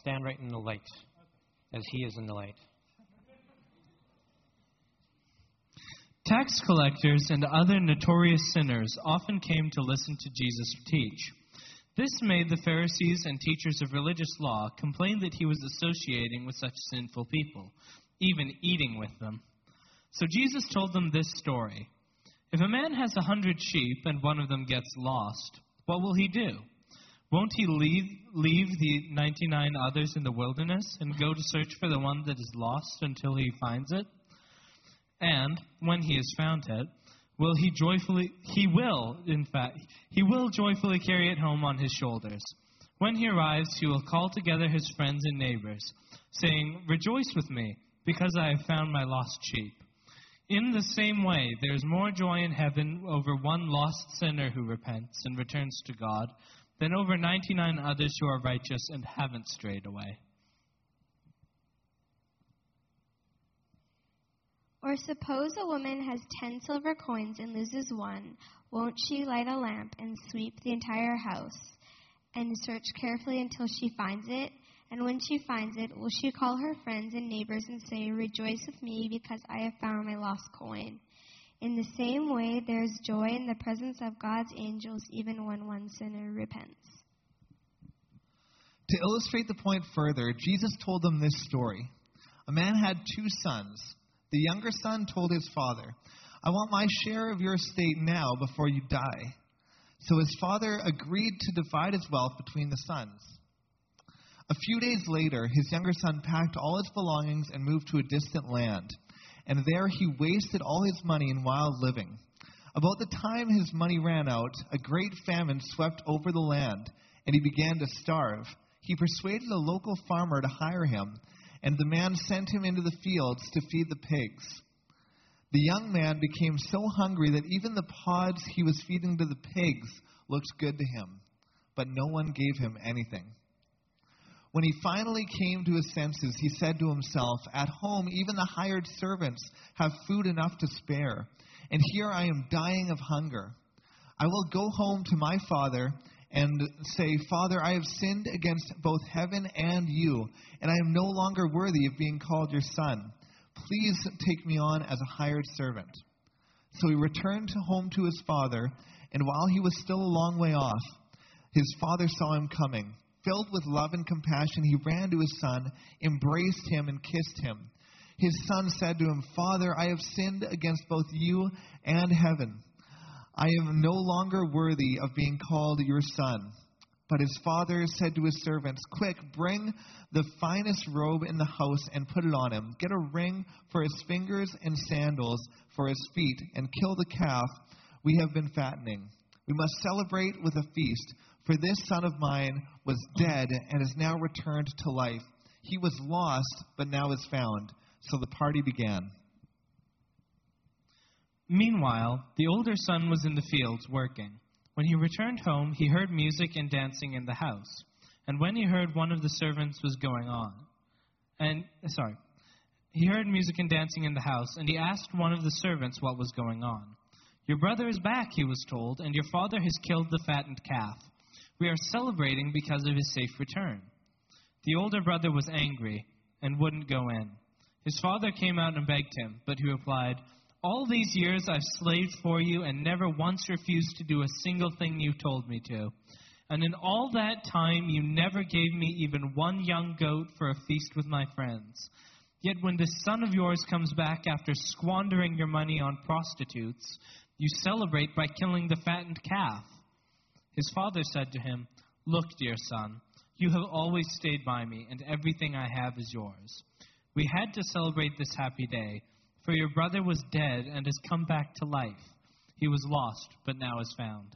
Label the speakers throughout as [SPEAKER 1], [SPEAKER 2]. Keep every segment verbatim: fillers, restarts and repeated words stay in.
[SPEAKER 1] stand right in the light, as he is in the light.
[SPEAKER 2] Tax collectors and other notorious sinners often came to listen to Jesus teach. This made the Pharisees and teachers of religious law complain that he was associating with such sinful people, even eating with them. So Jesus told them this story. If a man has a hundred sheep and one of them gets lost, what will he do? Won't he leave, leave the ninety-nine others in the wilderness and go to search for the one that is lost until he finds it? And when he has found it, will he joyfully, he will, in fact, he will joyfully carry it home on his shoulders. When he arrives, he will call together his friends and neighbors, saying, "Rejoice with me, because I have found my lost sheep." In the same way, there is more joy in heaven over one lost sinner who repents and returns to God than over ninety-nine others who are righteous and haven't strayed away.
[SPEAKER 3] Or suppose a woman has ten silver coins and loses one. Won't she light a lamp and sweep the entire house and search carefully until she finds it? And when she finds it, will she call her friends and neighbors and say, "Rejoice with me, because I have found my lost coin"? In the same way, there is joy in the presence of God's angels, even when one sinner repents.
[SPEAKER 4] To illustrate the point further, Jesus told them this story. A man had two sons. The younger son told his father, "I want my share of your estate now before you die." So his father agreed to divide his wealth between the sons. A few days later, his younger son packed all his belongings and moved to a distant land. And there he wasted all his money in wild living. About the time his money ran out, a great famine swept over the land, and he began to starve. He persuaded a local farmer to hire him, and the man sent him into the fields to feed the pigs. The young man became so hungry that even the pods he was feeding to the pigs looked good to him, but no one gave him anything. When he finally came to his senses, he said to himself, "At home, even the hired servants have food enough to spare, and here I am dying of hunger. I will go home to my father and say, 'Father, I have sinned against both heaven and you, and I am no longer worthy of being called your son. Please take me on as a hired servant.' So he returned home to his father, and while he was still a long way off, his father saw him coming. Filled with love and compassion, he ran to his son, embraced him, and kissed him. His son said to him, 'Father, I have sinned against both you and heaven. I am no longer worthy of being called your son.' But his father said to his servants, 'Quick, bring the finest robe in the house and put it on him. Get a ring for his fingers and sandals for his feet, and kill the calf we have been fattening. We must celebrate with a feast, for this son of mine was dead and is now returned to life. He was lost, but now is found.' So the party began.
[SPEAKER 2] Meanwhile, the older son was in the fields working. When he returned home, he heard music and dancing in the house. And when he heard one of the servants was going on, and, sorry, he heard music and dancing in the house, and he asked one of the servants what was going on. 'Your brother is back,' he was told, 'and your father has killed the fattened calf. We are celebrating because of his safe return.' The older brother was angry and wouldn't go in. His father came out and begged him, but he replied, 'All these years I've slaved for you and never once refused to do a single thing you told me to. And in all that time you never gave me even one young goat for a feast with my friends. Yet when this son of yours comes back after squandering your money on prostitutes, you celebrate by killing the fattened calf.' His father said to him, 'Look, dear son, you have always stayed by me, and everything I have is yours. We had to celebrate this happy day, for your brother was dead and has come back to life. He was lost, but now is found.'"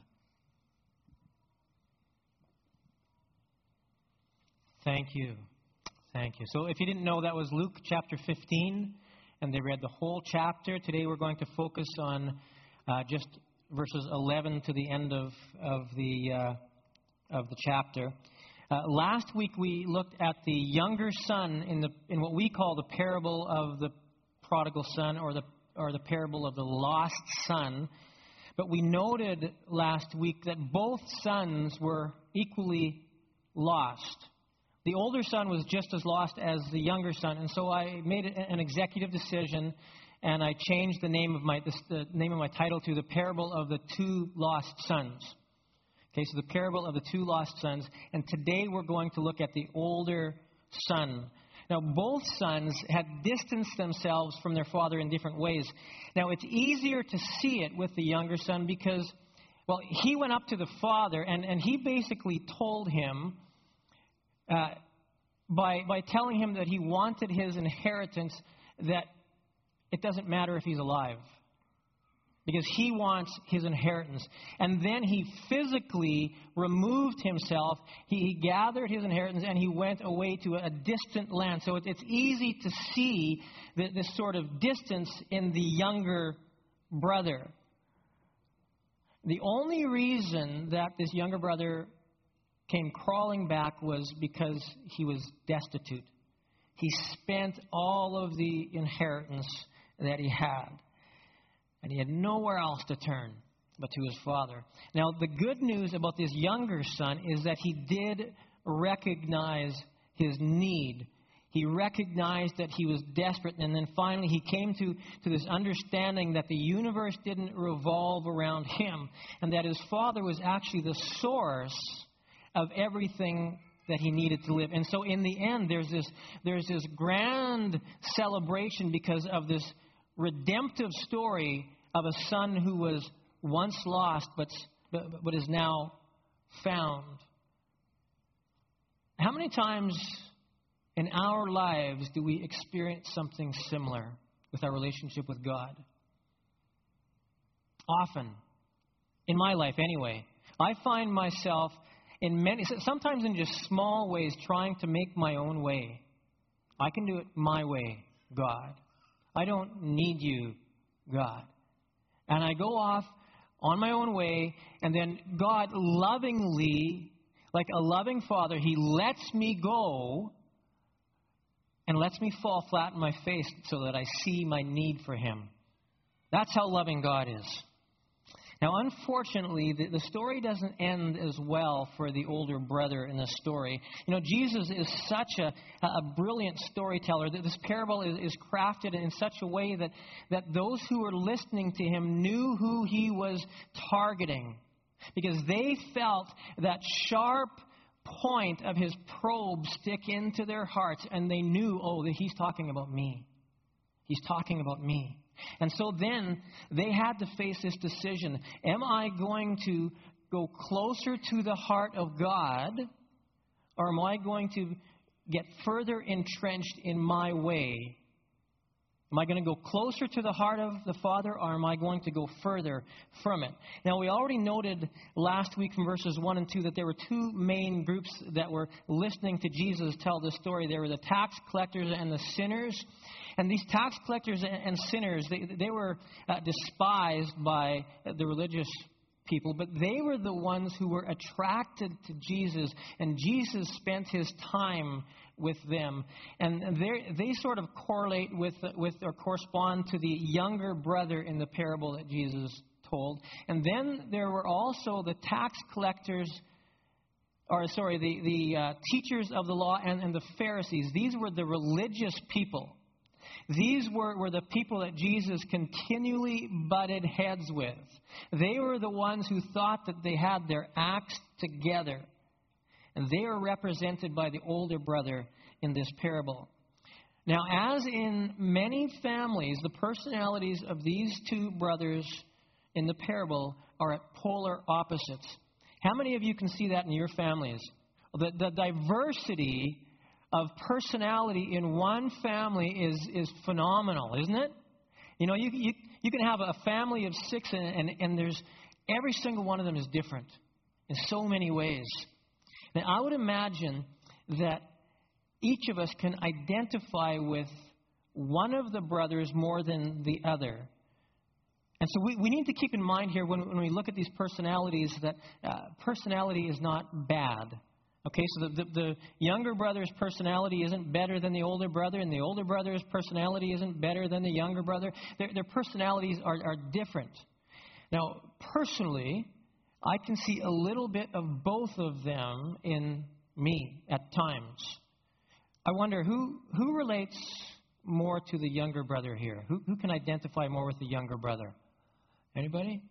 [SPEAKER 1] Thank you. Thank you. So if you didn't know, that was Luke chapter fifteen, and they read the whole chapter. Today we're going to focus on uh, just verses eleven to the end of of the uh, of the chapter. Uh, last week we looked at the younger son in the in what we call the parable of the prodigal son, or the or the parable of the lost son. But we noted last week that both sons were equally lost. the older son was just as lost as the younger son. And so I made an executive decision, and I changed the name of my the, the name of my title to The Parable of the Two Lost Sons. Okay, so the parable of the two lost sons. And today we're going to look at the older son. Now, both sons had distanced themselves from their father in different ways. Now, it's easier to see it with the younger son because, well, he went up to the father, and, and he basically told him, uh, by, by telling him that he wanted his inheritance, that it doesn't matter if he's alive, because he wants his inheritance. And then he physically removed himself. He, he gathered his inheritance and he went away to a distant land. So it, it's easy to see the, this sort of distance in the younger brother. The only reason that this younger brother came crawling back was because he was destitute. He spent all of the inheritance that he had. And he had nowhere else to turn but to his father. Now, the good news about this younger son is that he did recognize his need. He recognized that he was desperate. And then finally he came to, to this understanding that the universe didn't revolve around him, and that his father was actually the source of everything that he needed to live. And so in the end, there's this, there's this grand celebration because of this redemptive story of a son who was once lost but, but, but is now found. How many times in our lives do we experience something similar with our relationship with God? Often. In my life anyway. I find myself in many, sometimes in just small ways, trying to make my own way. I can do it my way, God. I don't need you, God. And I go off on my own way, and then God lovingly, like a loving father, he lets me go and lets me fall flat in my face so that I see my need for him. That's how loving God is. Now, unfortunately, the, the story doesn't end as well for the older brother in the story. You know, Jesus is such a, a brilliant storyteller that this parable is, is crafted in such a way that, that those who were listening to him knew who he was targeting, because they felt that sharp point of his probe stick into their hearts, and they knew, oh, that he's talking about me. He's talking about me. And so then they had to face this decision. Am I going to go closer to the heart of God, or am I going to get further entrenched in my way? Am I going to go closer to the heart of the Father, or am I going to go further from it? Now, we already noted last week from verses one and two that there were two main groups that were listening to Jesus tell this story. There were the tax collectors and the sinners. And these tax collectors and sinners, they, they were uh, despised by the religious people, but they were the ones who were attracted to Jesus, and Jesus spent his time with them. And they sort of correlate with, with or correspond to the younger brother in the parable that Jesus told. And then there were also the tax collectors, or sorry, the, the uh, teachers of the law and, and the Pharisees. These were the religious people. These were, were the people that Jesus continually butted heads with. They were the ones who thought that they had their acts together. And they are represented by the older brother in this parable. Now, as in many families, the personalities of these two brothers in the parable are at polar opposites. How many of you can see that in your families? The, the diversity of personality in one family is, is phenomenal, isn't it? You know, you, you, you can have a family of six, and, and, and there's every single one of them is different in so many ways. Now, I would imagine that each of us can identify with one of the brothers more than the other. And so we, we need to keep in mind here when, when we look at these personalities that uh, personality is not bad. Okay, so the, the, the younger brother's personality isn't better than the older brother, and the older brother's personality isn't better than the younger brother. Their, their personalities are, are different. Now, personally, I can see a little bit of both of them in me at times. I wonder who who relates more to the younger brother here? Who who can identify more with the younger brother? Anybody?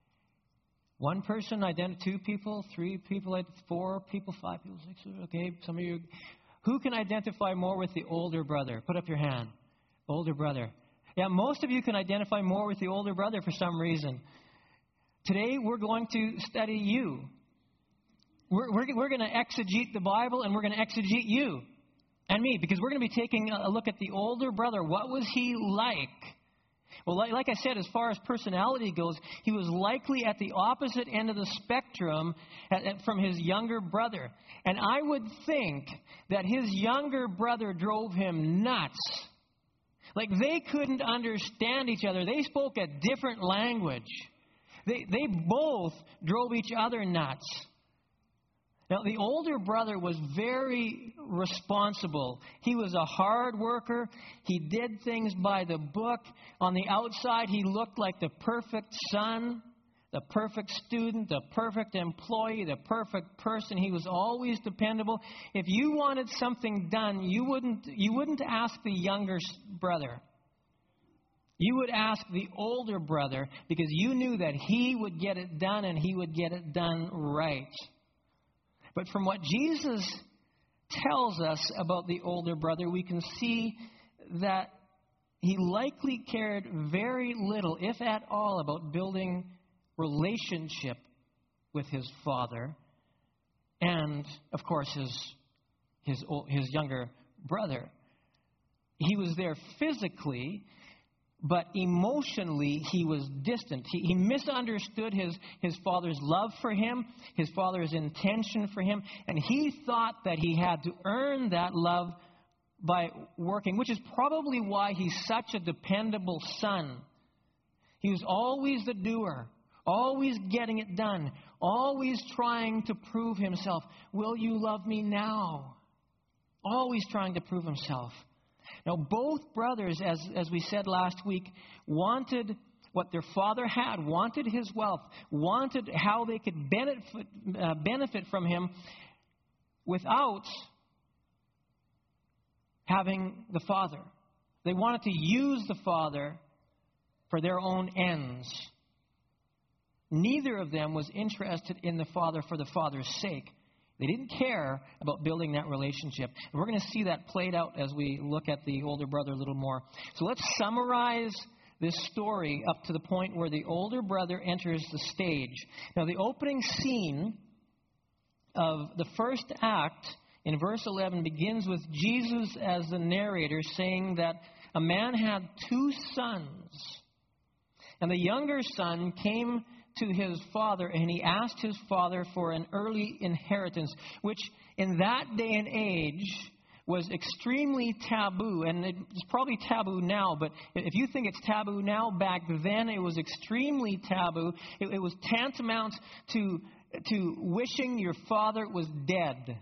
[SPEAKER 1] One person, ident- two people, three people, four people, five people, six. Okay, some of you. Who can identify more with the older brother? Put up your hand. Older brother. Yeah, most of you can identify more with the older brother for some reason. Today we're going to study you. We're we're, we're going to exegete the Bible, and we're going to exegete you and me, because we're going to be taking a look at the older brother. What was he like? Well, like, like I said, as far as personality goes, he was likely at the opposite end of the spectrum at, at, from his younger brother. And I would think that his younger brother drove him nuts. Like, they couldn't understand each other. They spoke a different language. They, they both drove each other nuts. Now, the older brother was very responsible. He was a hard worker. He did things by the book. On the outside, he looked like the perfect son, the perfect student, the perfect employee, the perfect person. He was always dependable. If you wanted something done, you wouldn't, you wouldn't ask the younger brother. You would ask the older brother, because you knew that he would get it done, and he would get it done right. But from what Jesus tells us about the older brother, we can see that he likely cared very little, if at all, about building relationship with his father and, of course, his his his younger brother. He was there physically, but emotionally, he was distant. He, he misunderstood his, his father's love for him, his father's intention for him, and he thought that he had to earn that love by working, which is probably why he's such a dependable son. He was always the doer, always getting it done, always trying to prove himself. Will you love me now? Always trying to prove himself. Now, both brothers, as, as we said last week, wanted what their father had, wanted his wealth, wanted how they could benefit, uh, benefit from him without having the father. They wanted to use the father for their own ends. Neither of them was interested in the father for the father's sake. They didn't care about building that relationship. And we're going to see that played out as we look at the older brother a little more. So let's summarize this story up to the point where the older brother enters the stage. Now, the opening scene of the first act in verse eleven begins with Jesus as the narrator saying that a man had two sons. And the younger son came to his father, and he asked his father for an early inheritance, which in that day and age was extremely taboo. And it's probably taboo now, but if you think it's taboo now, back then it was extremely taboo. It, it was tantamount to, to wishing your father was dead.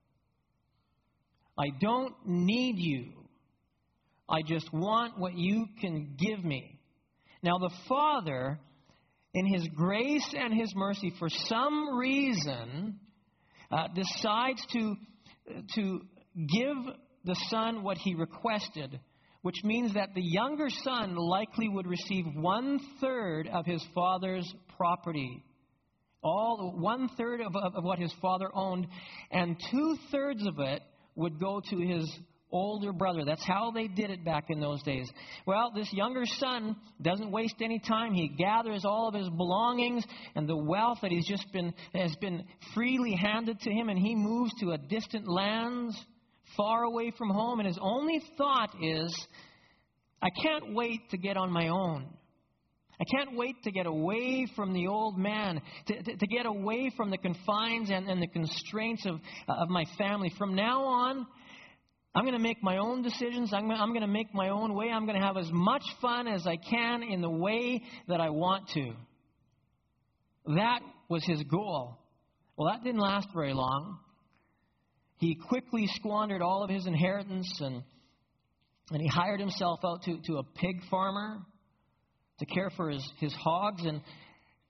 [SPEAKER 1] I don't need you. I just want what you can give me. Now, the father, in his grace and his mercy, for some reason, uh, decides to, to give the son what he requested, which means that the younger son likely would receive one-third of his father's property. All one-third of, of, of what his father owned, and two-thirds of it would go to his older brother. That's how they did it back in those days. Well, this younger son doesn't waste any time. He gathers all of his belongings and the wealth that he's just been has been freely handed to him, and he moves to a distant land, far away from home. And his only thought is, I can't wait to get on my own. I can't wait to get away from the old man, to, to, to get away from the confines and, and the constraints of, of my family. From now on, I'm going to make my own decisions. I'm, I'm going to make my own way. I'm going to have as much fun as I can in the way that I want to. That was his goal. Well, that didn't last very long. He quickly squandered all of his inheritance, and, and he hired himself out to, to a pig farmer to care for his, his hogs. And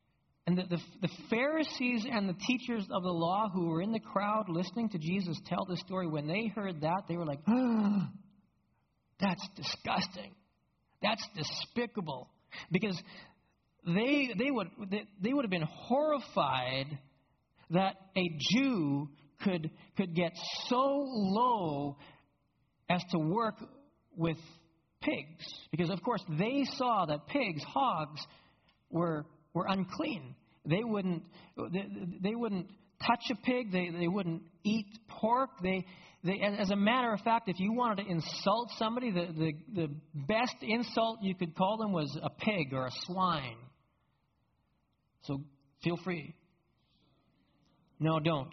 [SPEAKER 1] And the, the, the Pharisees and the teachers of the law who were in the crowd listening to Jesus tell this story, when they heard that, they were like, oh, that's disgusting. That's despicable. Because they, they, would, they, they would have been horrified that a Jew could, could get so low as to work with pigs. Because, of course, they saw that pigs, hogs, were were unclean. They wouldn't they, they wouldn't touch a pig. They they wouldn't eat pork. They they as a matter of fact, if you wanted to insult somebody, the, the, the best insult you could call them was a pig or a swine. So feel free. No, don't.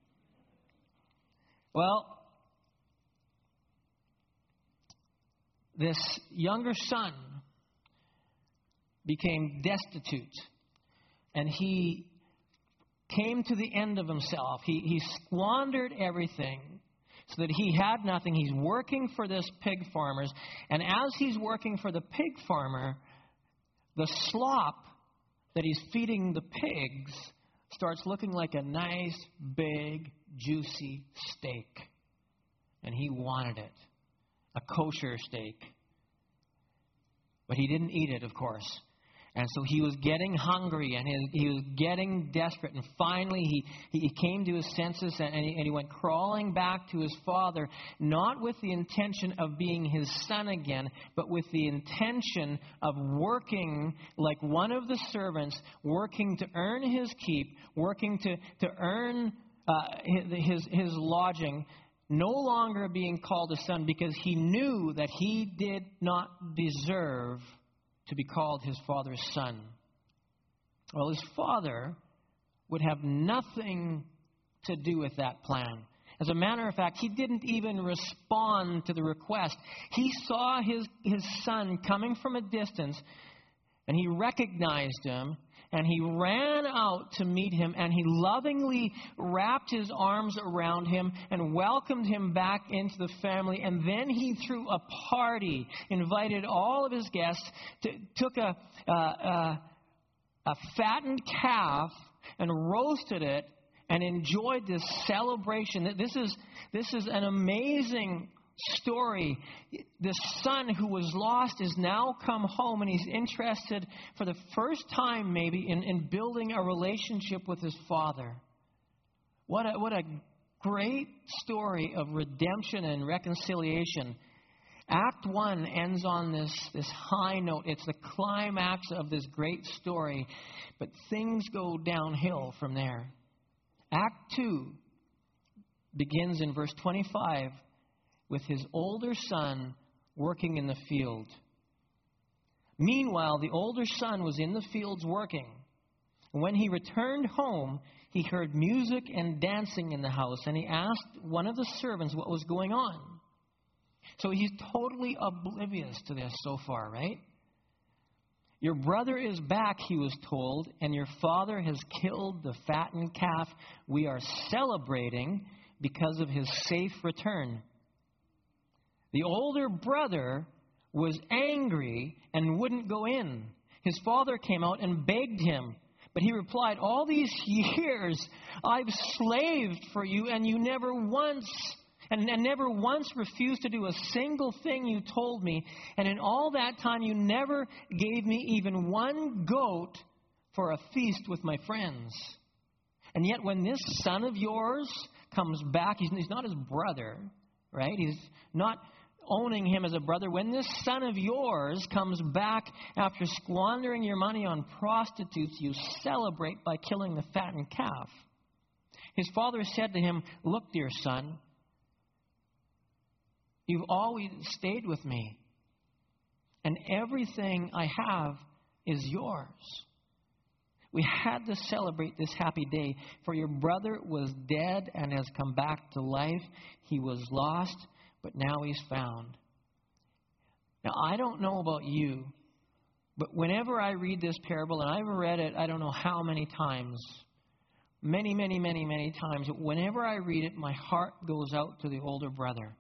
[SPEAKER 1] Well, this younger son became destitute. And he came to the end of himself. He, he squandered everything so that he had nothing. He's working for this pig farmer. And as he's working for the pig farmer, the slop that he's feeding the pigs starts looking like a nice, big, juicy steak. And he wanted it. A kosher steak. But he didn't eat it, of course. And so he was getting hungry, and he, he was getting desperate. And finally, he, he came to his senses, and he, and he went crawling back to his father, not with the intention of being his son again, but with the intention of working like one of the servants, working to earn his keep, working to, to earn uh, his, his lodging, no longer being called a son, because he knew that he did not deserve to be called his father's son. Well, his father would have nothing to do with that plan. As a matter of fact, he didn't even respond to the request. He saw his, his son coming from a distance, and he recognized him, and he ran out to meet him, and he lovingly wrapped his arms around him and welcomed him back into the family. And then he threw a party, invited all of his guests, to, took a, uh, uh, a fattened calf and roasted it and enjoyed this celebration. This is, this is an amazing story. The son who was lost is now come home, and he's interested for the first time maybe in, in building a relationship with his father. What a, what a great story of redemption and reconciliation. Act one ends on this, this high note. It's the climax of this great story, but things go downhill from there. Act two begins in verse twenty-five with his older son working in the field. Meanwhile, the older son was in the fields working. When he returned home, he heard music and dancing in the house, and he asked one of the servants what was going on. So he's totally oblivious to this so far, right? Your brother is back, he was told, and your father has killed the fattened calf. We are celebrating because of his safe return. The older brother was angry and wouldn't go in. His father came out and begged him. But he replied, all these years I've slaved for you, and you never once, and, and never once refused to do a single thing you told me. And in all that time you never gave me even one goat for a feast with my friends. And yet when this son of yours comes back, he's, he's not his brother, right? He's not owning him as a brother. When this son of yours comes back after squandering your money on prostitutes, you celebrate by killing the fattened calf. His father said to him, look, dear son, you've always stayed with me, and everything I have is yours. We had to celebrate this happy day, for your brother was dead and has come back to life. He was lost, but now he's found. Now, I don't know about you, but whenever I read this parable, and I've read it I don't know how many times, many, many, many, many times, whenever I read it, my heart goes out to the older brother.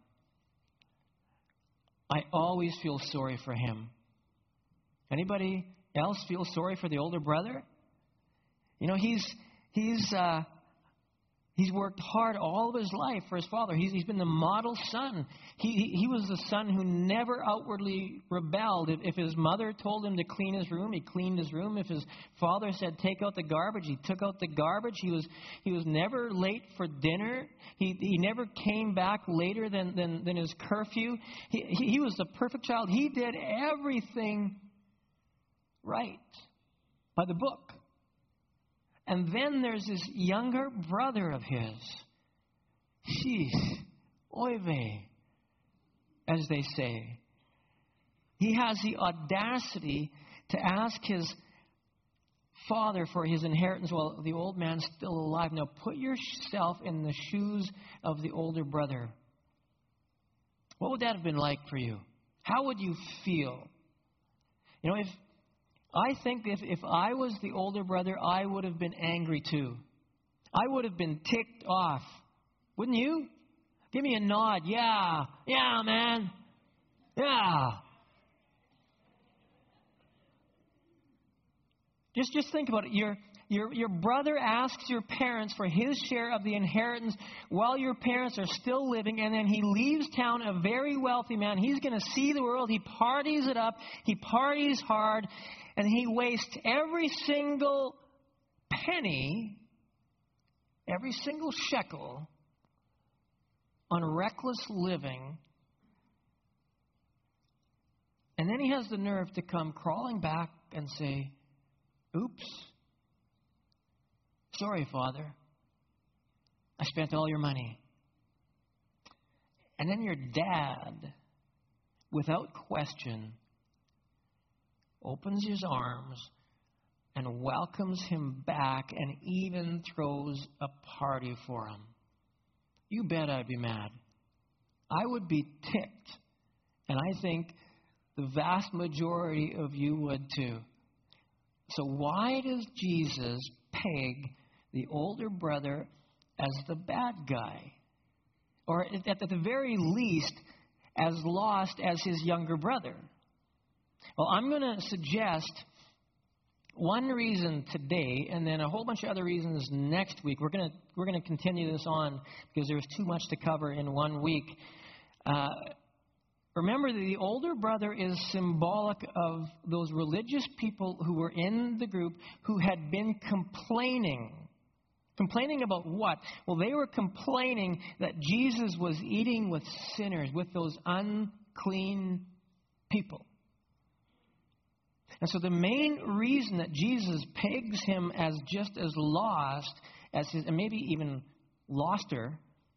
[SPEAKER 1] I always feel sorry for him. Anybody else feel sorry for the older brother? You know, he's he's uh, he's worked hard all of his life for his father. He's he's been the model son. He he, he was the son who never outwardly rebelled. If, if his mother told him to clean his room, he cleaned his room. If his father said take out the garbage, he took out the garbage. He was he was never late for dinner. He he never came back later than than, than his curfew. He, he he was the perfect child. He did everything right by the book. And then there's this younger brother of his. Sheesh, oy vey, as they say. He has the audacity to ask his father for his inheritance while the old man's still alive. Now put yourself in the shoes of the older brother. What would that have been like for you? How would you feel? You know, if I think if, if I was the older brother, I would have been angry too. I would have been ticked off. Wouldn't you? Give me a nod. Yeah. Yeah, man. Yeah. Just just think about it. Your, your, your brother asks your parents for his share of the inheritance while your parents are still living, and then he leaves town a very wealthy man. He's going to see the world. He parties it up. He parties hard. And he wastes every single penny, every single shekel on reckless living. And then he has the nerve to come crawling back and say, oops, sorry, Father, I spent all your money. And then your dad, without question, opens his arms and welcomes him back and even throws a party for him. You bet I'd be mad. I would be ticked. And I think the vast majority of you would too. So why does Jesus peg the older brother as the bad guy? Or at the very least, as lost as his younger brother? Well, I'm going to suggest one reason today, and then a whole bunch of other reasons next week. We're going to we're going to continue this on because there's too much to cover in one week. Uh, remember that the older brother is symbolic of those religious people who were in the group who had been complaining. Complaining about what? Well, they were complaining that Jesus was eating with sinners, with those unclean people. And so the main reason that Jesus pegs him as just as lost as his, and maybe even loster,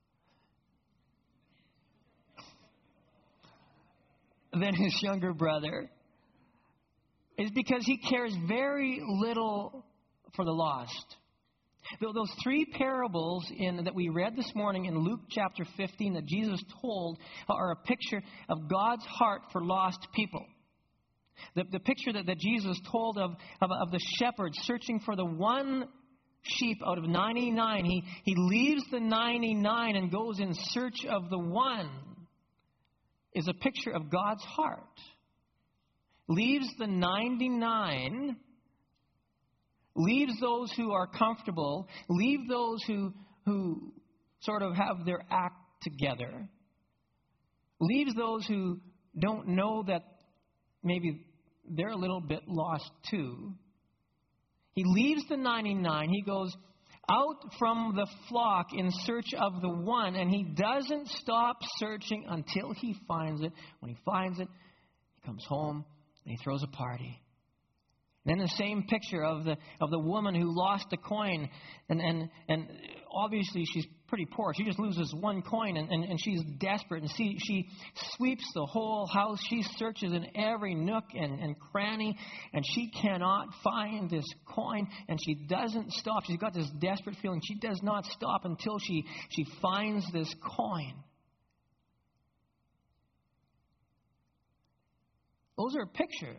[SPEAKER 1] than his younger brother, is because he cares very little for the lost. Those three parables in, that we read this morning in Luke chapter fifteen that Jesus told are a picture of God's heart for lost people. The, the picture that, that Jesus told of, of, of the shepherd searching for the one sheep out of ninety-nine. He, he leaves the ninety-nine and goes in search of the one, is a picture of God's heart. Leaves the ninety-nine, leaves those who are comfortable, leave those who, who sort of have their act together, leaves those who don't know that maybe they're a little bit lost too. He leaves the ninety-nine. He goes out from the flock in search of the one, and he doesn't stop searching until he finds it. When he finds it, he comes home and he throws a party. And then the same picture of the of the woman who lost a coin, and and, and obviously she's pretty poor. She just loses one coin, and, and, and she's desperate. And she, she sweeps the whole house. She searches in every nook and, and cranny, and she cannot find this coin, and she doesn't stop. She's got this desperate feeling. She does not stop until she, she finds this coin. Those are pictures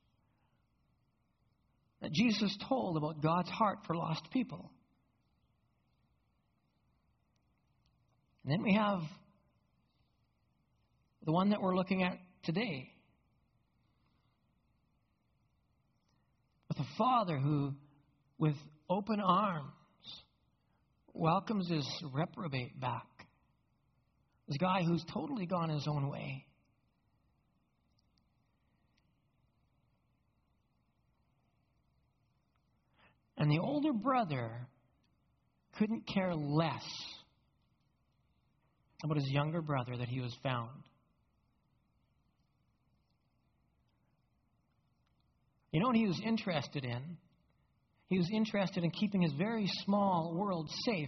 [SPEAKER 1] that Jesus told about God's heart for lost people. And then we have the one that we're looking at today. With a father who, with open arms welcomes this reprobate back. This guy who's totally gone his own way. And the older brother couldn't care less about his younger brother that he was found. You know what he was interested in? He was interested in keeping his very small world safe.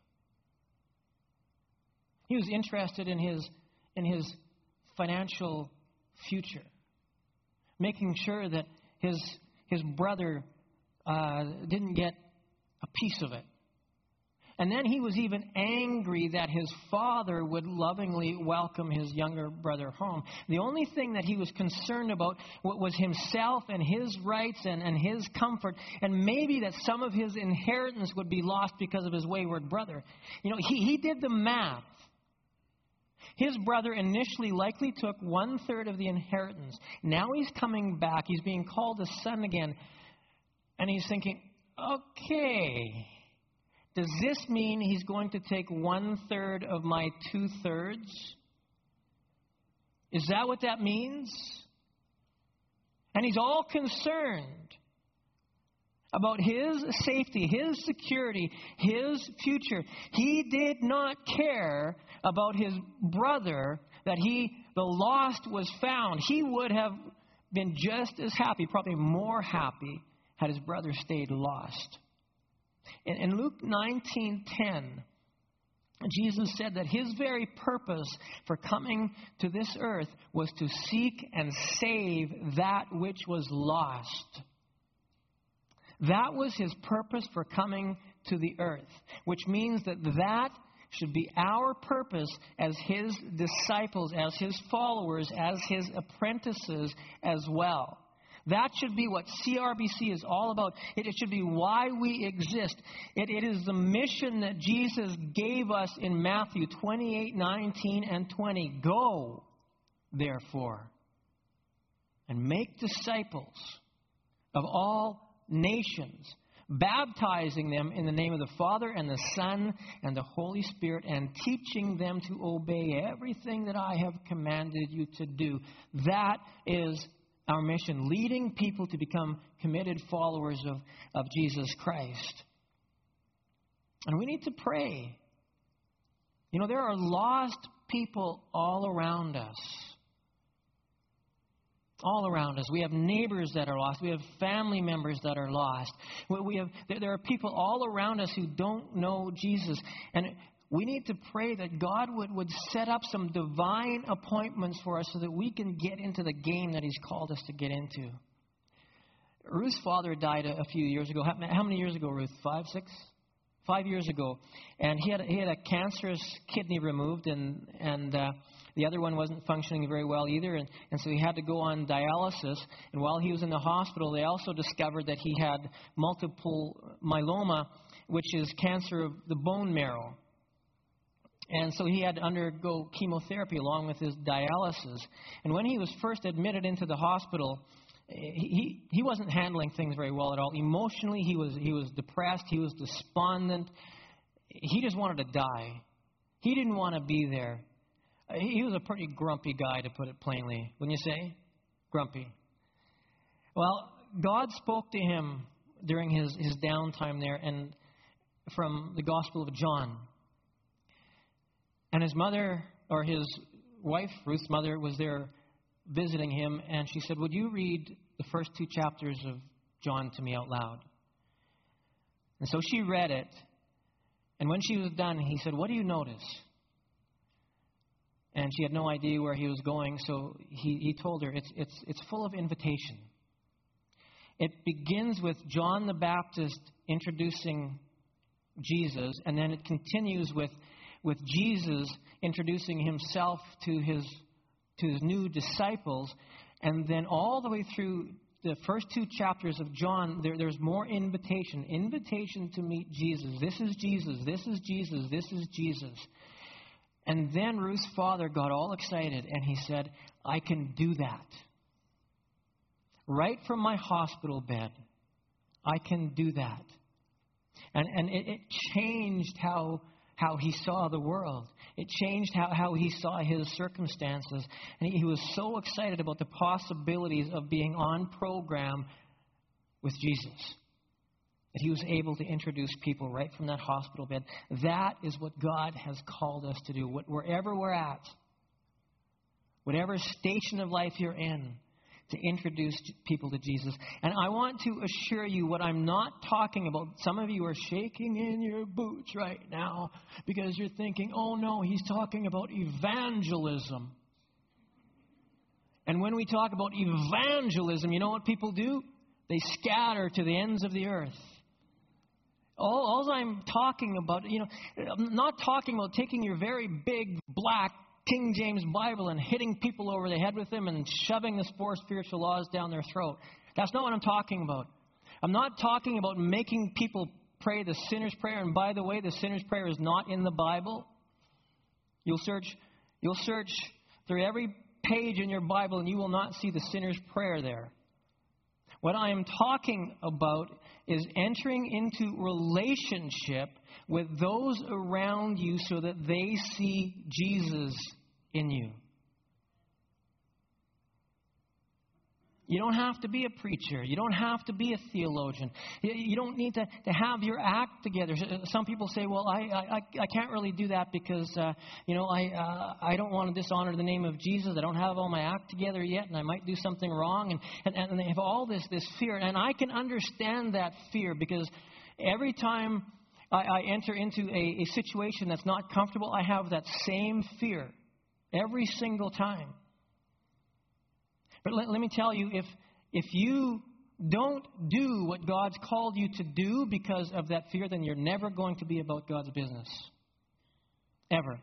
[SPEAKER 1] He was interested in his, in his financial future, making sure that his, his brother uh, didn't get a piece of it. And then he was even angry that his father would lovingly welcome his younger brother home. The only thing that he was concerned about was himself and his rights and, and his comfort, and maybe that some of his inheritance would be lost because of his wayward brother. You know, he, he did the math. His brother initially likely took one-third of the inheritance. Now he's coming back. He's being called a son again. And he's thinking, okay, does this mean he's going to take one-third of my two-thirds? Is that what that means? And he's all concerned about his safety, his security, his future. He did not care about his brother, that he, the lost was found. He would have been just as happy, probably more happy, had his brother stayed lost. In, in Luke nineteen ten, Jesus said that his very purpose for coming to this earth was to seek and save that which was lost. That was his purpose for coming to the earth, which means that that should be our purpose as his disciples, as his followers, as his apprentices as well. That should be what C R B C is all about. It, it should be why we exist. It, it is the mission that Jesus gave us in Matthew twenty-eight, nineteen, and twenty. Go, therefore, and make disciples of all nations, baptizing them in the name of the Father and the Son and the Holy Spirit, and teaching them to obey everything that I have commanded you to do. That is our mission, leading people to become committed followers of, of Jesus Christ. And we need to pray. You know, there are lost people all around us. All around us. We have neighbors that are lost. We have family members that are lost. We have, there are people all around us who don't know Jesus. And we need to pray that God would, would set up some divine appointments for us so that we can get into the game that He's called us to get into. Ruth's father died a, a few years ago. How, how many years ago, Ruth? Five, six? Five years ago. And he had, he had a cancerous kidney removed, and, and uh, the other one wasn't functioning very well either. And, and so he had to go on dialysis. And while he was in the hospital, they also discovered that he had multiple myeloma, which is cancer of the bone marrow. And so he had to undergo chemotherapy along with his dialysis. And when he was first admitted into the hospital, he, he wasn't handling things very well at all. Emotionally, he was he was depressed. He was despondent. He just wanted to die. He didn't want to be there. He was a pretty grumpy guy, to put it plainly. Wouldn't you say? Grumpy. Well, God spoke to him during his, his downtime there, and from the Gospel of John. And his mother, or his wife, Ruth's mother, was there visiting him, and she said, would you read the first two chapters of John to me out loud? And so she read it, and when she was done, he said, what do you notice? And she had no idea where he was going, so he, he told her, it's, it's, it's full of invitation. It begins with John the Baptist introducing Jesus, and then it continues with with Jesus introducing himself to his to his new disciples, and then all the way through the first two chapters of John, there, there's more invitation, invitation to meet Jesus. This is Jesus, this is Jesus, this is Jesus. And then Ruth's father got all excited, and he said, I can do that. Right from my hospital bed, I can do that. And, and it, it changed how, how he saw the world. It changed how, how he saw his circumstances. And he, he was so excited about the possibilities of being on program with Jesus that he was able to introduce people right from that hospital bed. That is what God has called us to do. Wherever we're at, whatever station of life you're in, to introduce people to Jesus. And I want to assure you what I'm not talking about. Some of you are shaking in your boots right now because you're thinking, oh no, he's talking about evangelism. And when we talk about evangelism, you know what people do? They scatter to the ends of the earth. All, all I'm talking about, you know, I'm not talking about taking your very big black King James Bible and hitting people over the head with them and shoving the four spiritual laws down their throat. That's not what I'm talking about. I'm not talking about making people pray the sinner's prayer. And by the way, the sinner's prayer is not in the Bible. You'll search, you'll search through every page in your Bible and you will not see the sinner's prayer there. What I am talking about is entering into relationship with those around you so that they see Jesus in you. You don't have to be a preacher. You don't have to be a theologian. You don't need to, to have your act together. Some people say, well, I I, I can't really do that because, uh, you know, I uh, I don't want to dishonor the name of Jesus. I don't have all my act together yet, and I might do something wrong. And, and, and they have all this, this fear. And I can understand that fear because every time I, I enter into a, a situation that's not comfortable, I have that same fear every single time. But let, let me tell you, if if you don't do what God's called you to do because of that fear, then you're never going to be about God's business. Ever.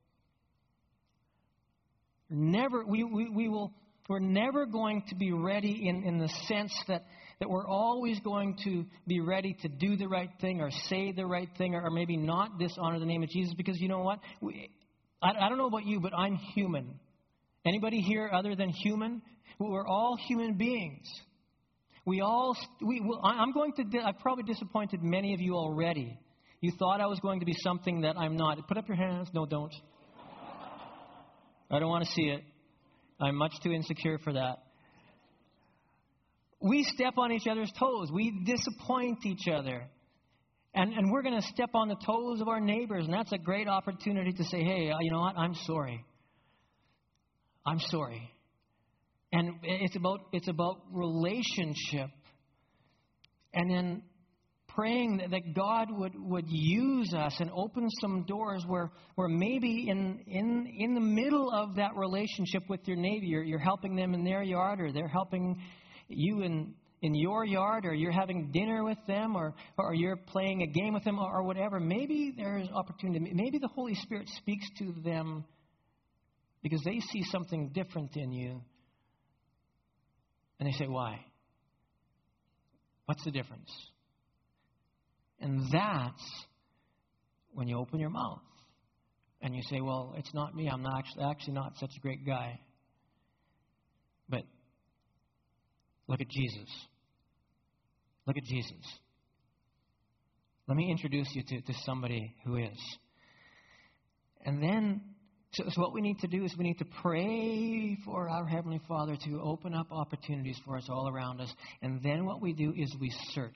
[SPEAKER 1] Never, we, we, we will, we're never going to be ready in, in the sense that, that we're always going to be ready to do the right thing or say the right thing or, or maybe not dishonor the name of Jesus because you know what? We, I, I don't know about you, but I'm human. Anybody here other than human? We're all human beings. We all, we, I'm going to, I've probably disappointed many of you already. You thought I was going to be something that I'm not. Put up your hands. No, don't. I don't want to see it. I'm much too insecure for that. We step on each other's toes. We disappoint each other. And, and we're going to step on the toes of our neighbors. And that's a great opportunity to say, hey, you know what? I'm sorry. I'm sorry. And it's about it's about relationship. And then praying that, that God would, would use us and open some doors where, where maybe in, in in the middle of that relationship with your neighbor, you're, you're helping them in their yard or they're helping you in, in your yard or you're having dinner with them or, or you're playing a game with them or, or whatever. Maybe there's opportunity. Maybe the Holy Spirit speaks to them because they see something different in you. And they say, why? What's the difference? And that's when you open your mouth and you say, well, it's not me. I'm not actually, actually not such a great guy. But look at Jesus. Look at Jesus. Let me introduce you to, to somebody who is. And then So, so what we need to do is we need to pray for our Heavenly Father to open up opportunities for us all around us. And then what we do is we search.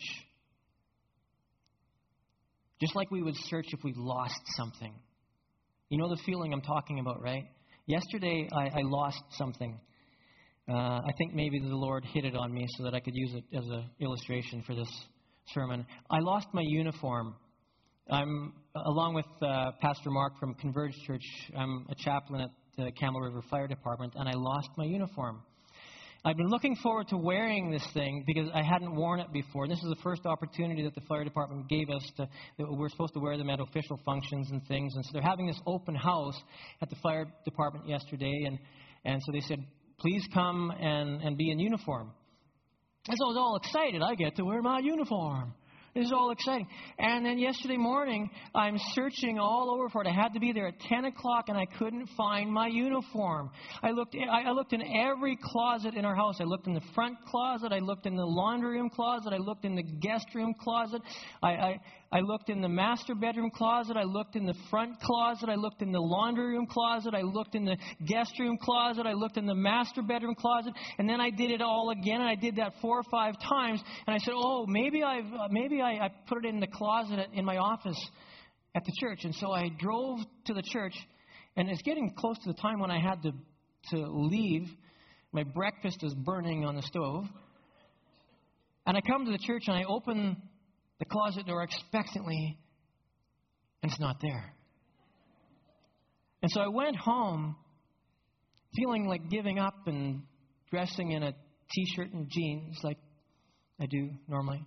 [SPEAKER 1] Just like we would search if we lost something. You know the feeling I'm talking about, right? Yesterday I, I lost something. Uh, I think maybe the Lord hit it on me so that I could use it as an illustration for this sermon. I lost my uniform. I'm, along with uh, Pastor Mark from Converge Church, I'm a chaplain at the Campbell River Fire Department, and I lost my uniform. I've been looking forward to wearing this thing because I hadn't worn it before. This is the first opportunity that the fire department gave us to, that we're supposed to wear them at official functions and things. And so they're having this open house at the fire department yesterday, and, and so they said, please come and, and be in uniform. And so I was all excited. I get to wear my uniform. This is all exciting. And then yesterday morning, I'm searching all over for it. I had to be there at ten o'clock, and I couldn't find my uniform. I looked I looked in every closet in our house. I looked in the front closet. I looked in the laundry room closet. I looked in the guest room closet. I, I, I looked in the master bedroom closet. I looked in the front closet. I looked in the laundry room closet. I looked in the guest room closet. I looked in the master bedroom closet. And then I did it all again. And I did that four or five times. And I said, oh, maybe I've uh, maybe I, I put it in the closet at, in my office at the church. And so I drove to the church. And it's getting close to the time when I had to, to leave. My breakfast is burning on the stove. And I come to the church and I open the closet door expectantly, and it's not there. And so I went home feeling like giving up and dressing in a t-shirt and jeans like I do normally.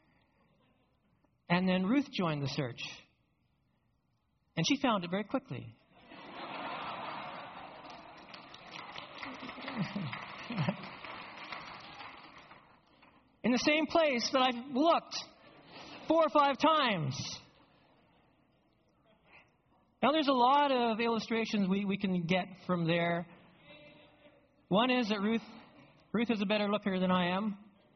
[SPEAKER 1] And then Ruth joined the search. And she found it very quickly. In the same place that I've looked four or five times. Now, there's a lot of illustrations we, we can get from there. One is that Ruth Ruth is a better looker than I am.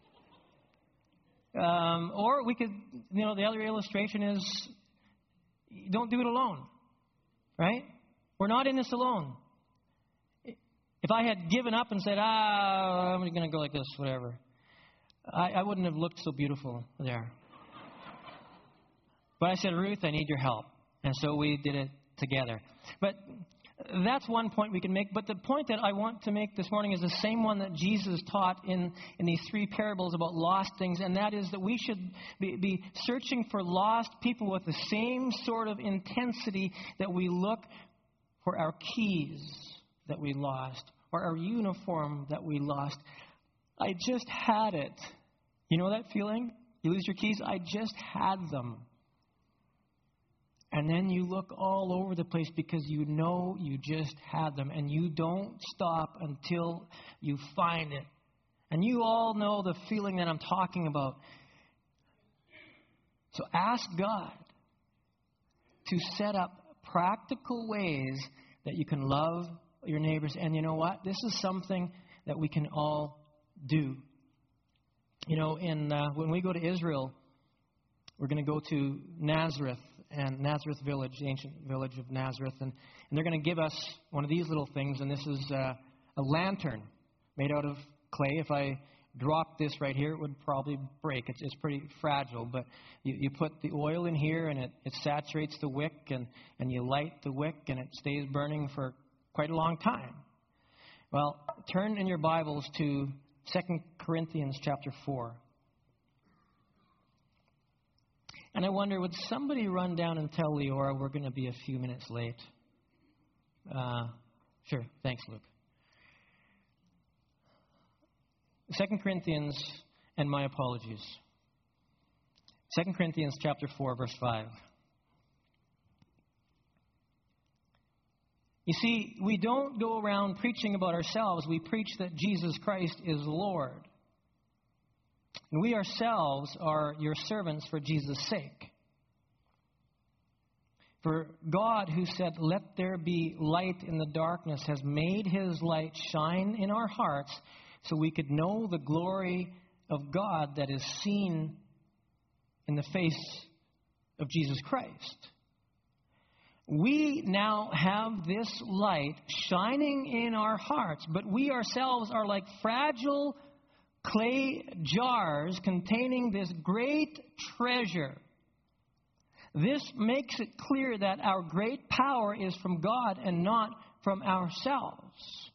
[SPEAKER 1] Um, or we could, you know, the other illustration is don't do it alone. Right? We're not in this alone. If I had given up and said, ah, I'm going to go like this, whatever, I, I wouldn't have looked so beautiful there. But I said, Ruth, I need your help. And so we did it together. But that's one point we can make. But the point that I want to make this morning is the same one that Jesus taught in, in these three parables about lost things. And that is that we should be, be searching for lost people with the same sort of intensity that we look for our keys that we lost or our uniform that we lost. I just had it. You know that feeling? You lose your keys? I just had them. And then you look all over the place because you know you just had them. And you don't stop until you find it. And you all know the feeling that I'm talking about. So ask God to set up practical ways that you can love your neighbors. And you know what? This is something that we can all do. You know, in uh, when we go to Israel, we're going to go to Nazareth. And Nazareth village, the ancient village of Nazareth. And, and they're going to give us one of these little things. And this is uh, a lantern made out of clay. If I dropped this right here, it would probably break. It's, it's pretty fragile. But you, you put the oil in here, and it, it saturates the wick. And, and you light the wick, and it stays burning for quite a long time. Well, turn in your Bibles to Second Corinthians chapter four. And I wonder, would somebody run down and tell Leora we're going to be a few minutes late? Uh, sure. Thanks, Luke. Second Corinthians, and my apologies. Second Corinthians chapter four, verse five. You see, we don't go around preaching about ourselves. We preach that Jesus Christ is Lord. And we ourselves are your servants for Jesus' sake. For God, who said, let there be light in the darkness, has made his light shine in our hearts so we could know the glory of God that is seen in the face of Jesus Christ. We now have this light shining in our hearts, but we ourselves are like fragile clay jars containing this great treasure. This makes it clear that our great power is from God and not from ourselves.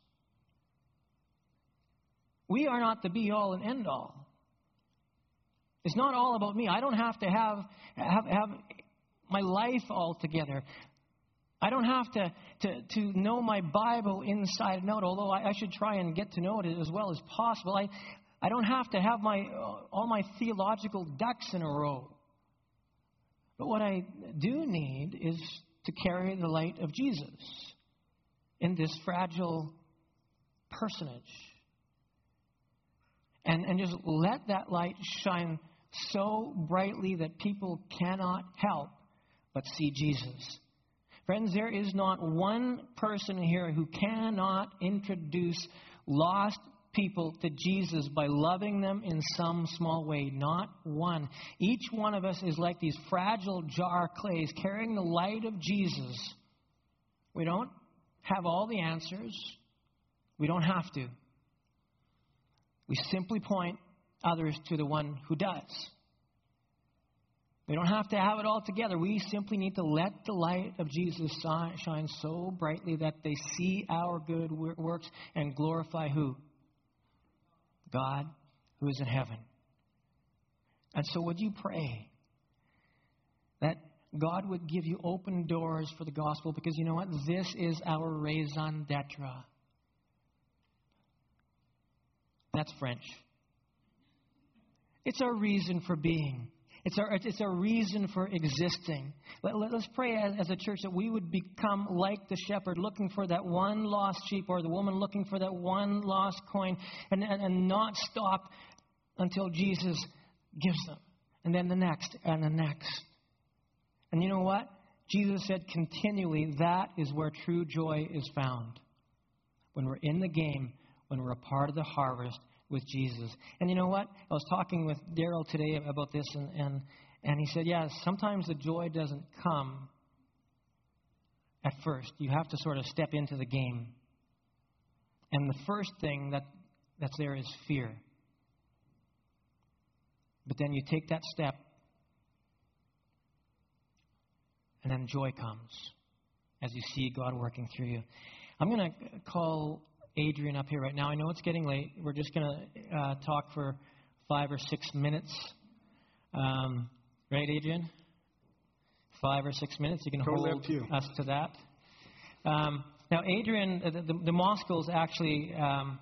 [SPEAKER 1] We are not the be-all and end-all. It's not all about me. I don't have to have, have, have my life all together. I don't have to, to, to know my Bible inside and out, although I, I should try and get to know it as well as possible. I, I don't have to have my all my theological ducks in a row. But what I do need is to carry the light of Jesus in this fragile personage. And, and just let that light shine so brightly that people cannot help but see Jesus. Friends, there is not one person here who cannot introduce lost people to Jesus by loving them in some small way. Not one. Each one of us is like these fragile jar clays carrying the light of Jesus. We don't have all the answers. We don't have to. We simply point others to the one who does. We don't have to have it all together. We simply need to let the light of Jesus shine so brightly that they see our good works and glorify who? God, who is in heaven. And so would you pray that God would give you open doors for the gospel? Because you know what? This is our raison d'etre. That's French. It's our reason for being. It's our, it's our reason for existing. Let, let, let's pray as, as a church that we would become like the shepherd, looking for that one lost sheep, or the woman looking for that one lost coin, and, and, and not stop until Jesus gives them. And then the next, and the next. And you know what? Jesus said continually, that is where true joy is found. When we're in the game, when we're a part of the harvest with Jesus. And you know what? I was talking with Daryl today about this, and, and, and he said, yeah, sometimes the joy doesn't come at first. You have to sort of step into the game. And the first thing that, that's there is fear. But then you take that step, and then joy comes as you see God working through you. I'm going to call Adrian up here right now. I know it's getting late. We're just going to uh, talk for five or six minutes. Um, right, Adrian? Five or six minutes. You can
[SPEAKER 5] Totally
[SPEAKER 1] hold
[SPEAKER 5] up to you.
[SPEAKER 1] us to that. Um, now, Adrian, the, the, the Moskals actually, um,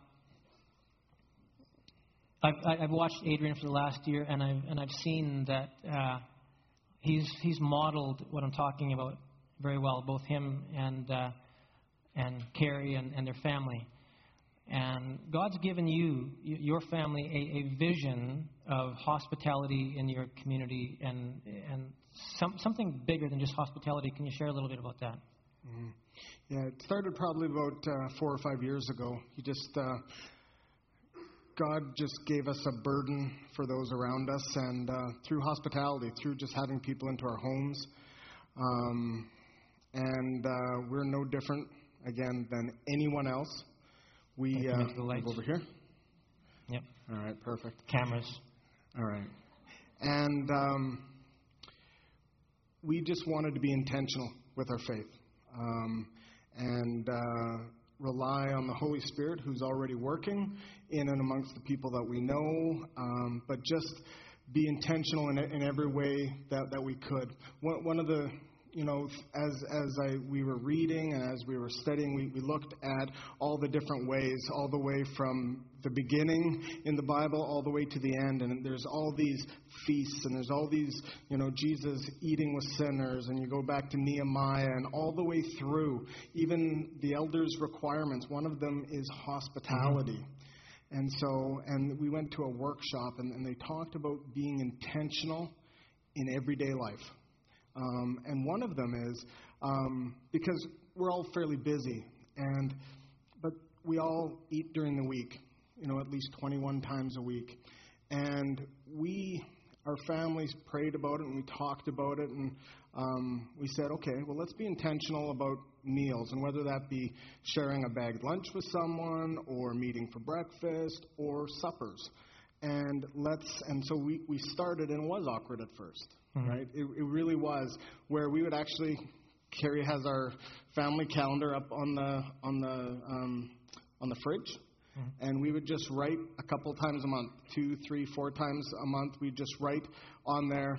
[SPEAKER 1] I've, I've watched Adrian for the last year, and I've and I've seen that uh, he's he's modeled what I'm talking about very well. Both him and uh, and Carrie and, and their family. And God's given you, your family, a, a vision of hospitality in your community, and and some, something bigger than just hospitality. Can you share a little bit about that?
[SPEAKER 5] Mm-hmm. Yeah, it started probably about uh, four or five years ago. He just, uh, God just gave us a burden for those around us, and uh, through hospitality, through just having people into our homes. Um, and uh, we're no different, again, than anyone else. We, uh, move over here.
[SPEAKER 1] Yep.
[SPEAKER 5] All right, perfect.
[SPEAKER 1] Cameras.
[SPEAKER 5] All right. And um, we just wanted to be intentional with our faith, um, and uh, rely on the Holy Spirit, who's already working in and amongst the people that we know, um, but just be intentional in, in every way that, that we could. One, one of the You know, as as I we were reading and as we were studying, we, we looked at all the different ways, all the way from the beginning in the Bible all the way to the end. And there's all these feasts, and there's all these, you know, Jesus eating with sinners, and you go back to Nehemiah, and all the way through, even the elders' requirements. One of them is hospitality. Mm-hmm. And so, and we went to a workshop, and, and they talked about being intentional in everyday life. Um, and one of them is, um, because we're all fairly busy, and but we all eat during the week, you know, at least twenty-one times a week. And we, our families prayed about it, and we talked about it, and um, we said, okay, well, let's be intentional about meals, and whether that be sharing a bagged lunch with someone, or meeting for breakfast, or suppers. And let's, and so we, we started, and it was awkward at first, mm-hmm. right? It, it really was, where we would actually, Carrie has our family calendar up on the on the um, on the fridge, mm-hmm. and we would just write a couple times a month, two, three, four times a month. We'd just write on there,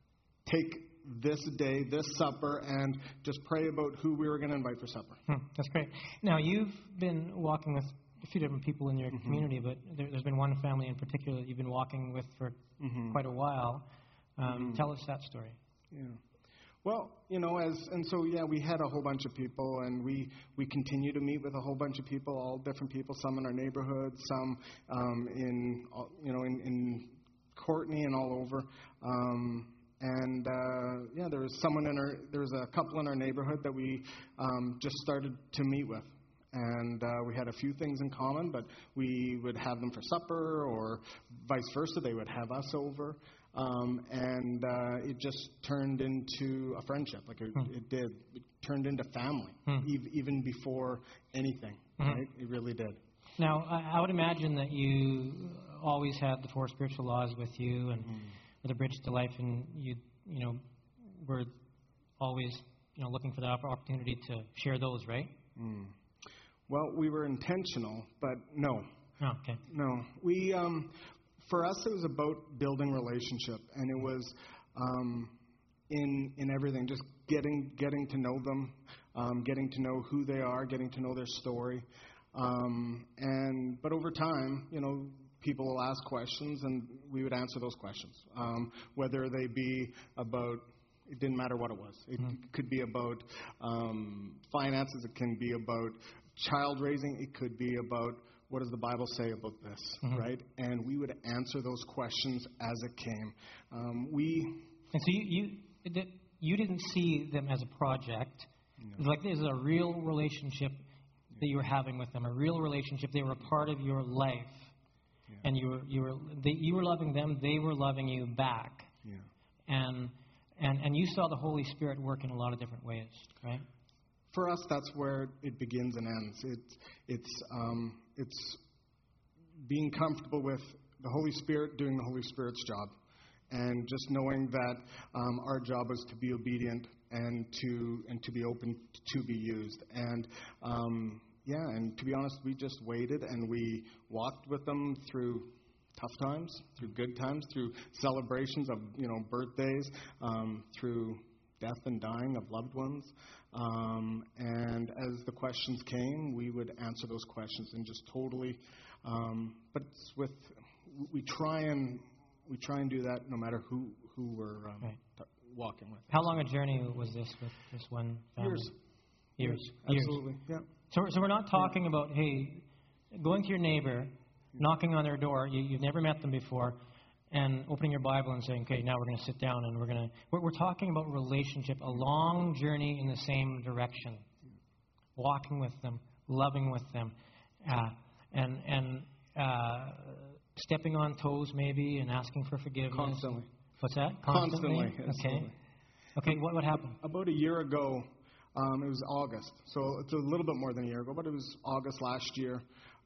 [SPEAKER 5] take this day, this supper, and just pray about who we were going to invite for supper.
[SPEAKER 1] Hmm, that's great. Now, you've been walking with a few different people in your mm-hmm. community, but there, there's been one family in particular that you've been walking with for mm-hmm. quite a while. Um, mm-hmm. Tell us that story.
[SPEAKER 5] Yeah. Well, you know, as and so yeah, we had a whole bunch of people, and we we continue to meet with a whole bunch of people, all different people. Some in our neighborhood, some um, in you know in, in Courtenay and all over. Um, and uh, yeah, there was someone in our there was a couple in our neighborhood that we um, just started to meet with. and uh, we had a few things in common, but we would have them for supper, or vice versa. They would have us over, um, and uh, it just turned into a friendship. Like it,
[SPEAKER 1] Hmm.
[SPEAKER 5] it did. It turned into family,
[SPEAKER 1] Hmm.
[SPEAKER 5] ev- even before anything.
[SPEAKER 1] Mhm.
[SPEAKER 5] Right? It really did.
[SPEAKER 1] Now, I I would imagine that you always had the four spiritual laws with you, and the bridge to life, and you, you know, were always, you know, looking for the opp- opportunity to share those, right?
[SPEAKER 5] Mm. Well, we were intentional, but no.
[SPEAKER 1] Oh, okay.
[SPEAKER 5] No, we um, for us it was about building relationship, and it was um, in in everything, just getting getting to know them, um, getting to know who they are, getting to know their story, um, and but over time, you know, people will ask questions, and we would answer those questions, um, whether they be about. It didn't matter what it was. It
[SPEAKER 1] Mhm.
[SPEAKER 5] could be about um, finances. It can be about child raising. It could be about what does the Bible say about this,
[SPEAKER 1] Mhm.
[SPEAKER 5] right? And we would answer those questions as it came. Um, we,
[SPEAKER 1] And so you you it did- you didn't see them as a project. It was like this is a real relationship that you were having with them, a real relationship. They were a part of your life,
[SPEAKER 5] Yeah.
[SPEAKER 1] and you were you were they, you were loving them. They were loving you back,
[SPEAKER 5] yeah.
[SPEAKER 1] and and and you saw the Holy Spirit work in a lot of different ways, right?
[SPEAKER 5] For us, that's where it begins and ends. It's it's um, it's being comfortable with the Holy Spirit doing the Holy Spirit's job, and just knowing that um, our job is to be obedient and to and to be open to be used. And um, yeah, and to be honest, we just waited and we walked with them through tough times, through good times, through celebrations of you know birthdays, um, through death and dying of loved ones. Um, and as the questions came, we would answer those questions and just totally. Um, but it's with we try and we try and do that no matter who who we're um,
[SPEAKER 1] Right.
[SPEAKER 5] t- walking with.
[SPEAKER 1] How long a journey was this with this one family?
[SPEAKER 5] Years.
[SPEAKER 1] Years.
[SPEAKER 5] Absolutely. Yeah.
[SPEAKER 1] So, so we're not talking about, hey, going to your neighbor, knocking on their door, you, you've never met them before, and opening your Bible and saying, okay, now we're going to sit down and we're going to... We're, we're talking about relationship, a long journey in the same direction. Walking with them, loving with them, uh, and, and uh, stepping on toes maybe and asking for forgiveness.
[SPEAKER 5] Constantly.
[SPEAKER 1] What's that?
[SPEAKER 5] Constantly.
[SPEAKER 1] Okay.
[SPEAKER 5] Absolutely.
[SPEAKER 1] Okay, what, what happened?
[SPEAKER 5] About a year ago, um, it was August, so it's a little bit more than a year ago, but it was August last year.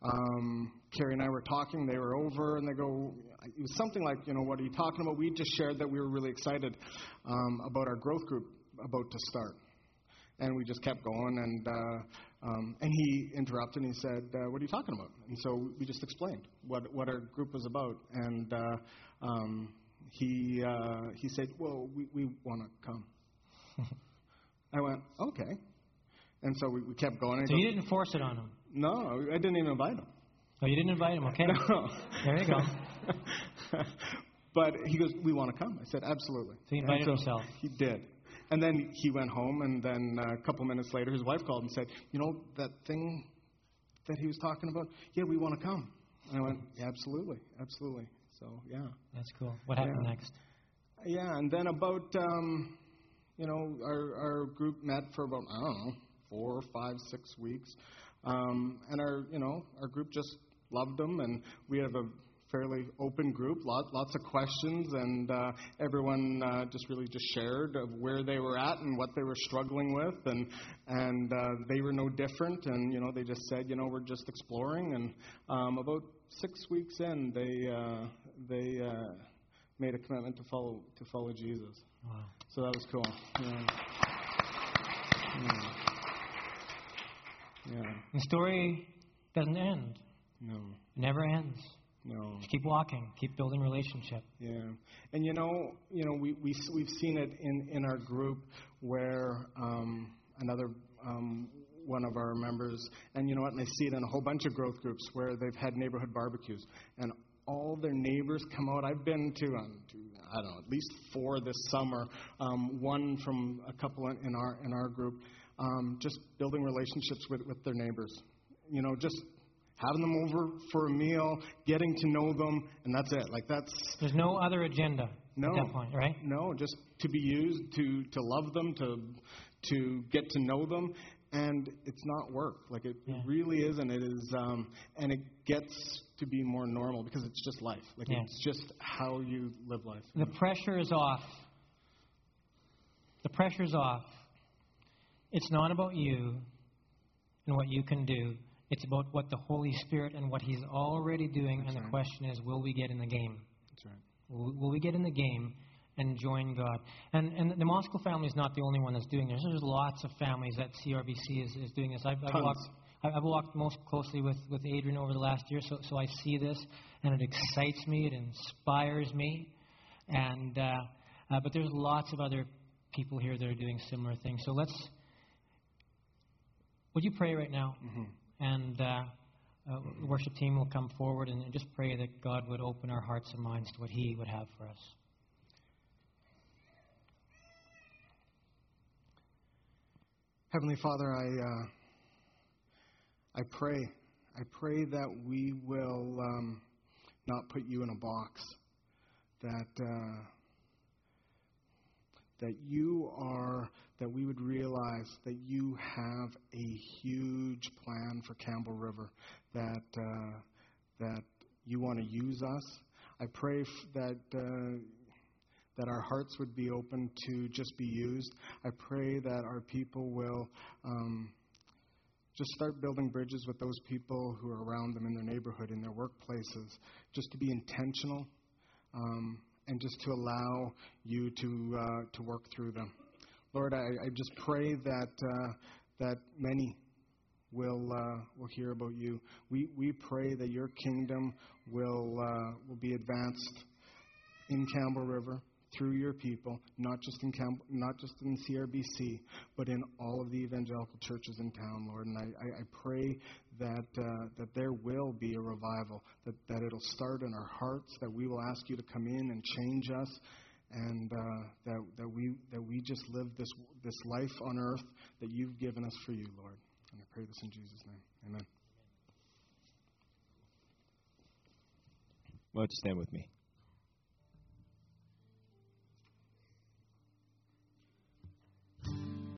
[SPEAKER 5] Um, Carrie and I were talking. They were over, and they go, it was something like, you know, what are you talking about? We just shared that we were really excited um, about our growth group about to start. And we just kept going, and uh, um, and he interrupted, and he said, uh, what are you talking about? And so we just explained what, what our group was about. And uh, um, he uh, he said, well, we, we want to come. I went, okay. And so we, we kept going. And
[SPEAKER 1] So
[SPEAKER 5] he
[SPEAKER 1] you
[SPEAKER 5] goes,
[SPEAKER 1] didn't force it on him?
[SPEAKER 5] no, I didn't even invite him.
[SPEAKER 1] Oh, you didn't invite him? Okay.
[SPEAKER 5] No.
[SPEAKER 1] There you go.
[SPEAKER 5] But he goes, we want to come. I said, absolutely.
[SPEAKER 1] So he invited
[SPEAKER 5] And so
[SPEAKER 1] himself.
[SPEAKER 5] He did. And then he went home, and then uh, a couple minutes later, his wife called and said, you know, that thing that he was talking about? Yeah, we want to come. And I went, yeah, absolutely, absolutely. So, yeah.
[SPEAKER 1] That's cool. What happened
[SPEAKER 5] Yeah.
[SPEAKER 1] next?
[SPEAKER 5] Yeah, and then about, um, you know, our, our group met for about, I don't know, four, five, six weeks. Um, and our, you know, our group just loved them, and we have a fairly open group, lot, lots of questions, and uh, everyone uh, just really just shared of where they were at and what they were struggling with, and and uh, they were no different, and you know they just said, you know, we're just exploring, and um, about six weeks in, they uh, they uh, made a commitment to follow to follow Jesus.
[SPEAKER 1] Wow.
[SPEAKER 5] So that was cool. Yeah. Yeah. Yeah.
[SPEAKER 1] The story doesn't end.
[SPEAKER 5] No.
[SPEAKER 1] It never ends.
[SPEAKER 5] No.
[SPEAKER 1] Just keep walking. Keep building relationship.
[SPEAKER 5] Yeah, and you know, you know, we we we've seen it in, in our group where um, another um, one of our members, and you know what, and I see it in a whole bunch of growth groups where they've had neighborhood barbecues, and all their neighbors come out. I've been to, um, to I don't know, at least four this summer. Um, one from a couple in in our in our group, um, just building relationships with with their neighbors. You know, just having them over for a meal, getting to know them, and that's it. Like that's
[SPEAKER 1] There's no other agenda
[SPEAKER 5] no,
[SPEAKER 1] at that point, right?
[SPEAKER 5] no, just to be used, to to love them, to to get to know them, and it's not work. Like it,
[SPEAKER 1] Yeah.
[SPEAKER 5] it really isn't. It is, um, and it gets to be more normal because it's just life. Like
[SPEAKER 1] Yeah.
[SPEAKER 5] it's just how you live life.
[SPEAKER 1] The pressure is off. The pressure's off. It's not about you and what you can do. It's about what the Holy Spirit and what He's already doing.
[SPEAKER 5] That's
[SPEAKER 1] and the
[SPEAKER 5] right.
[SPEAKER 1] question is, will we get in the game?
[SPEAKER 5] That's right.
[SPEAKER 1] Will, will we get in the game and join God? And and the Moscow family is not the only one that's doing this. There's lots of families that C R B C is, is doing this. I've, I've
[SPEAKER 5] Tons.
[SPEAKER 1] walked I- I've walked most closely with, with Adrian over the last year, so so I see this, and it excites me. It inspires me. And uh, uh, but there's lots of other people here that are doing similar things. So let's. Would you pray right now?
[SPEAKER 5] Mm-hmm.
[SPEAKER 1] And uh, uh, the worship team will come forward and, and just pray that God would open our hearts and minds to what He would have for us.
[SPEAKER 5] Heavenly Father, I uh, I pray, I pray that we will um, not put you in a box, that uh, that you are, that we would realize that you have a huge plan for Campbell River, that uh, that you want to use us. I pray f- that. Uh, that our hearts would be open to just be used. I pray that our people will um, just start building bridges with those people who are around them in their neighborhood, in their workplaces, just to be intentional um, and just to allow you to uh, to work through them. Lord, I, I just pray that uh, that many will uh, will hear about you. We we pray that your kingdom will uh, will be advanced in Campbell River, through your people, not just in Camp, not just in C R B C, but in all of the evangelical churches in town, Lord. And I, I, I pray that uh, that there will be a revival, that, that it'll start in our hearts, that we will ask you to come in and change us, and uh, that that we that we just live this this life on earth that you've given us for you, Lord. And I pray this in Jesus' name. Amen.
[SPEAKER 6] Why don't you stand with me?